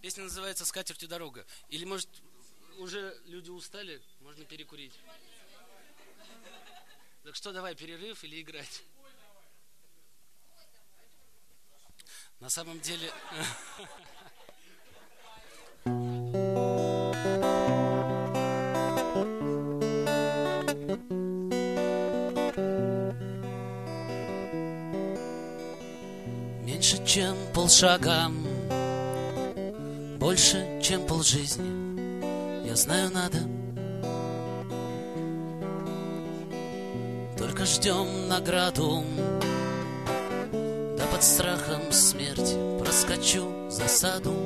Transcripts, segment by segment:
Песня называется «Скатертью дорога». Или, может, уже люди устали, можно перекурить. Так что, давай, перерыв или играть? На самом деле... Меньше, чем полшага, больше, чем полжизни, я знаю, надо. Только ждем награду, да под страхом смерти проскочу засаду.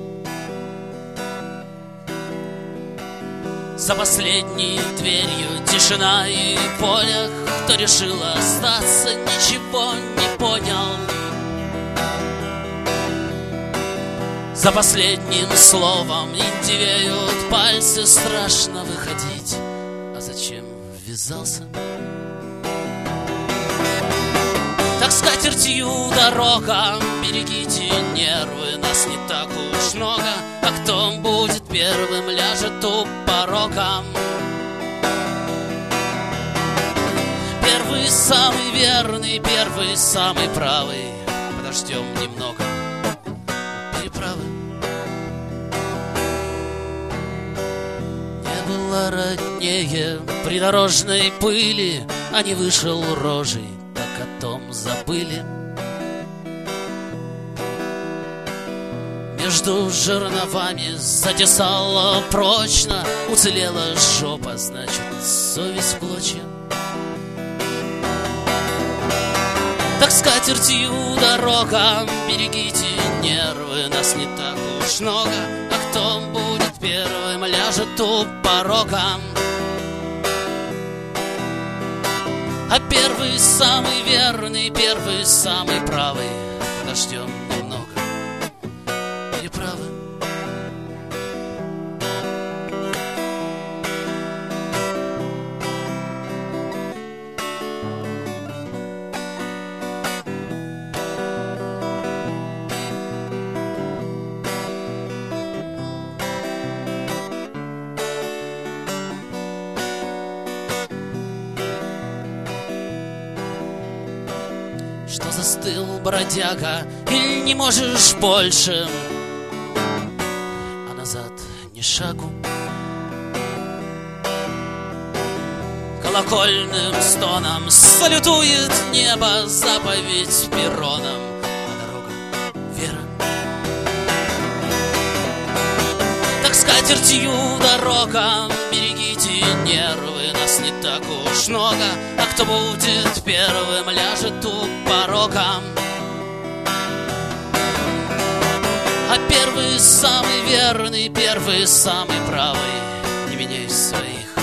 За последней дверью тишина и поле. Кто решил остаться, ничего не понял. За последним словом индивеют пальцы. Страшно выходить, а зачем ввязался? Так скатертью дорога, берегите нервы, нас не так уж много. А кто будет первым, ляжет у порога. Первый самый верный, первый самый правый. Подождем немного переправы. Не было роднее придорожной пыли, а не вышел рожей, так о том забыли. Между жерновами затесала прочно, уцелела жопа, значит, совесть в клочья. Так скатертью дорога, берегите нервы, нас не так уж много. А кто будет первым, ляжет у порога. А первый самый верный, первый самый правый. Подождем немного переправы. Что застыл, бродяга, или не можешь больше, а назад ни шагу. Колокольным стоном салютует небо, заповедь перроном, а дорога вера. Так скатертью дорога, берегите нервы, нас не так уж много. А кто будет первым, ляжет у порога. А первый самый верный, первый самый правый. Не меняй своих